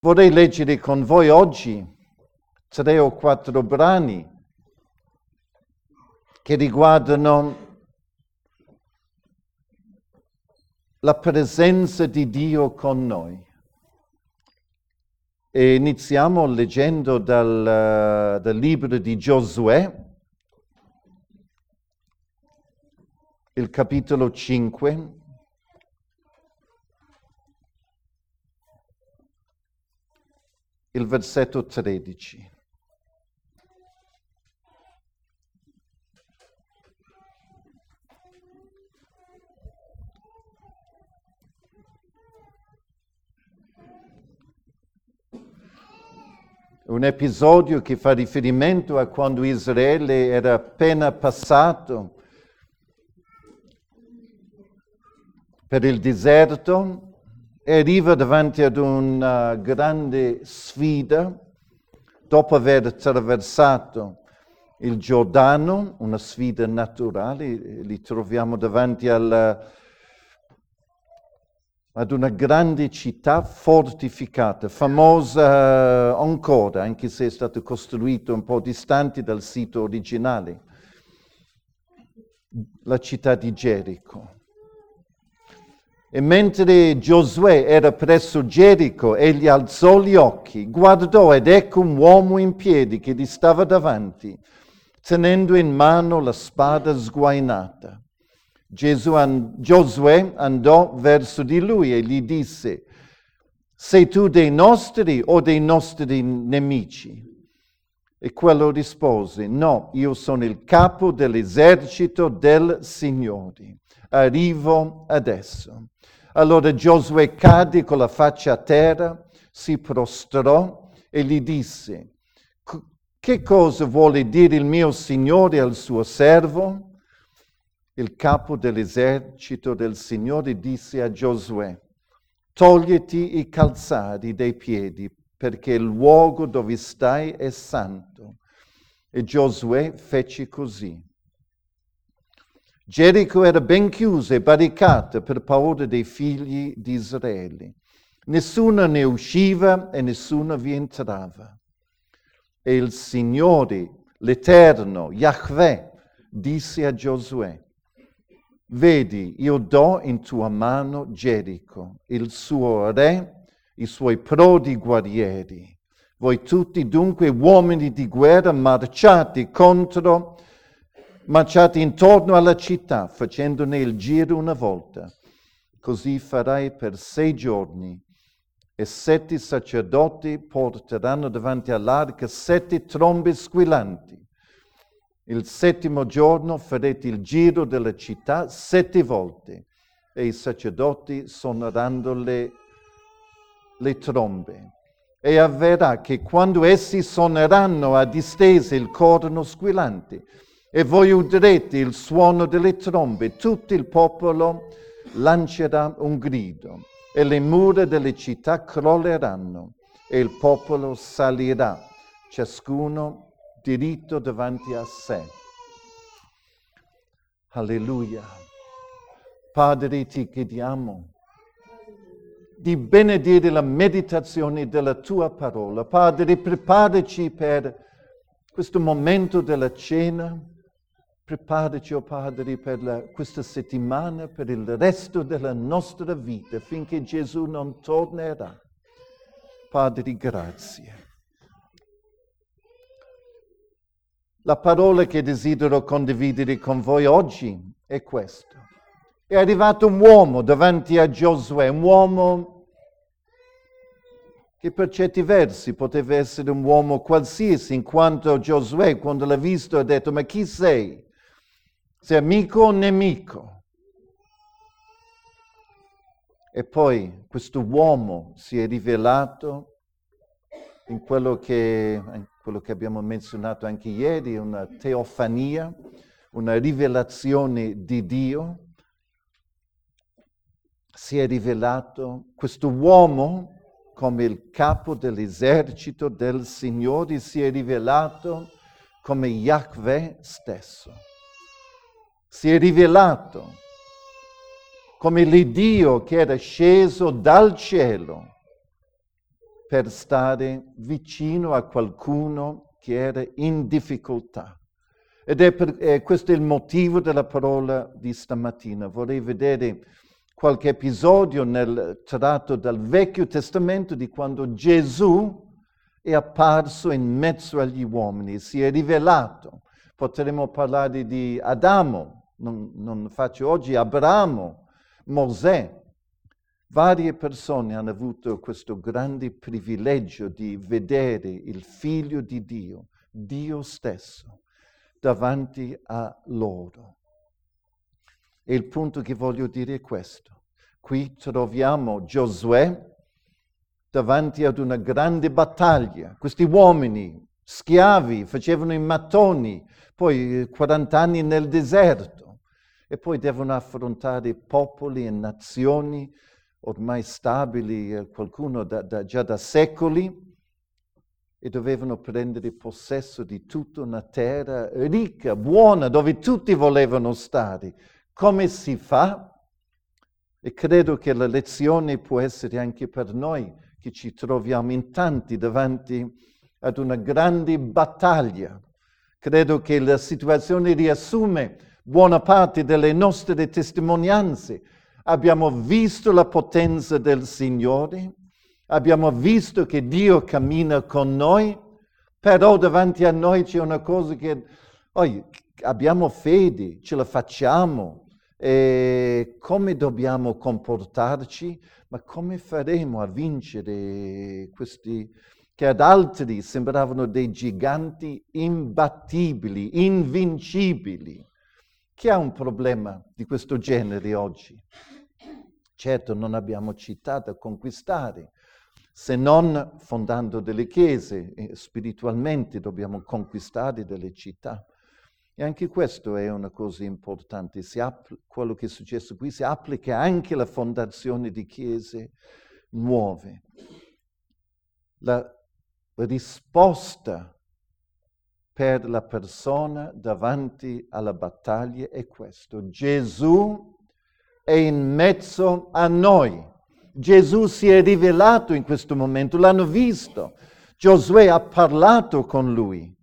Vorrei leggere con voi oggi 3 o 4 brani che riguardano la presenza di Dio con noi. E iniziamo leggendo dal libro di Giosuè, il capitolo 5, il versetto 13. Un episodio che fa riferimento a quando Israele era appena passato per il deserto e arriva davanti ad una grande sfida dopo aver attraversato il Giordano, una sfida naturale. Li troviamo davanti ad una grande città fortificata, famosa ancora, anche se è stata costruita un po' distante dal sito originale, la città di Gerico. E mentre Giosuè era presso Gerico, egli alzò gli occhi, guardò ed ecco un uomo in piedi che gli stava davanti, tenendo in mano la spada sguainata. Giosuè andò verso di lui e gli disse: sei tu dei nostri o dei nostri nemici? E quello rispose: no, io sono il capo dell'esercito del Signore. Arrivo adesso. Allora Giosuè cadde con la faccia a terra, si prostrò e gli disse: che cosa vuole dire il mio Signore al suo servo? Il capo dell'esercito del Signore disse a Giosuè: togliti i calzari dai piedi, perché il luogo dove stai è santo. E Giosuè fece così. Gerico era ben chiusa e barricata per paura dei figli di Israele. Nessuno ne usciva e nessuno vi entrava. E il Signore, l'Eterno, Yahweh, disse a Giosuè: vedi, io do in tua mano Gerico, il suo re, i suoi prodi guerrieri. Voi tutti dunque uomini di guerra marciate intorno alla città, facendone il giro una volta. Così farai per 6 giorni. E 7 sacerdoti porteranno davanti all'arca 7 trombe squillanti. Il 7° giorno farete il giro della città 7 volte e i sacerdoti suoneranno le trombe. E avverrà che quando essi suoneranno a distesa il corno squillante e voi udrete il suono delle trombe, tutto il popolo lancerà un grido e le mura delle città crolleranno e il popolo salirà, ciascuno diritto davanti a sé. Alleluia. Padre, ti chiediamo di benedire la meditazione della tua parola. Padre, preparaci per questo momento della cena. Preparaci, oh Padre, per questa settimana, per il resto della nostra vita, finché Gesù non tornerà. Padre, grazie. La parola che desidero condividere con voi oggi è questa. È arrivato un uomo davanti a Giosuè, un uomo che per certi versi poteva essere un uomo qualsiasi, in quanto Giosuè, quando l'ha visto, ha detto: ma chi sei? Sei amico o nemico? E poi questo uomo si è rivelato in quello che abbiamo menzionato anche ieri, una teofania, una rivelazione di Dio. Si è rivelato questo uomo come il capo dell'esercito del Signore, si è rivelato come Yahweh stesso. Si è rivelato come l'Iddio che era sceso dal cielo per stare vicino a qualcuno che era in difficoltà. Questo è il motivo della parola di stamattina. Vorrei vedere qualche episodio tratto dal Vecchio Testamento di quando Gesù è apparso in mezzo agli uomini, si è rivelato. Potremmo parlare di Adamo, non faccio oggi, Abramo, Mosè. Varie persone hanno avuto questo grande privilegio di vedere il Figlio di Dio, Dio stesso, davanti a loro. E il punto che voglio dire è questo. Qui troviamo Giosuè davanti ad una grande battaglia. Questi uomini, schiavi, facevano i mattoni, poi 40 anni nel deserto, e poi devono affrontare popoli e nazioni ormai stabili, qualcuno già da secoli, e dovevano prendere possesso di tutta una terra ricca, buona, dove tutti volevano stare. Come si fa? E credo che la lezione può essere anche per noi, che ci troviamo in tanti davanti ad una grande battaglia. Credo che la situazione riassume buona parte delle nostre testimonianze. Abbiamo visto la potenza del Signore, abbiamo visto che Dio cammina con noi, però davanti a noi c'è una cosa che abbiamo fede, ce la facciamo, e come dobbiamo comportarci, ma come faremo a vincere questi che ad altri sembravano dei giganti imbattibili, invincibili? Chi ha un problema di questo genere oggi? Certo, non abbiamo città da conquistare, se non fondando delle chiese, e spiritualmente dobbiamo conquistare delle città. E anche questo è una cosa importante. Quello che è successo qui si applica anche alla fondazione di chiese nuove. La risposta per la persona davanti alla battaglia è questo: Gesù è in mezzo a noi. Gesù si è rivelato in questo momento, l'hanno visto. Giosuè ha parlato con lui.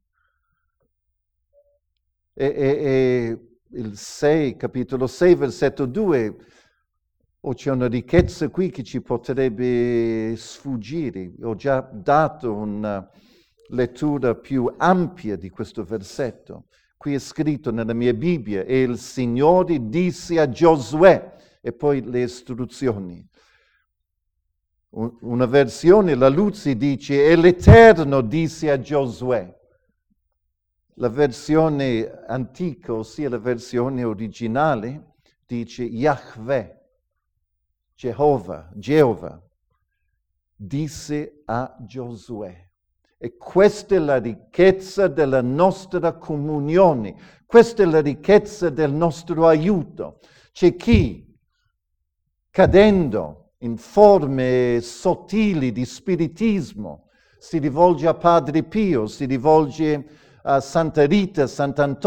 E il 6, capitolo 6, versetto 2, c'è una ricchezza qui che ci potrebbe sfuggire. Ho già dato una lettura più ampia di questo versetto. Qui è scritto nella mia Bibbia: e il Signore disse a Giosuè, e poi le istruzioni. Una versione, la Luzzi, dice: e l'Eterno disse a Giosuè. La versione antica, ossia la versione originale, dice Yahweh, Geova, disse a Giosuè. E questa è la ricchezza della nostra comunione, questa è la ricchezza del nostro aiuto. C'è chi, cadendo in forme sottili di spiritismo, si rivolge a Padre Pio, si rivolge a Santa Rita, Sant'Antonio,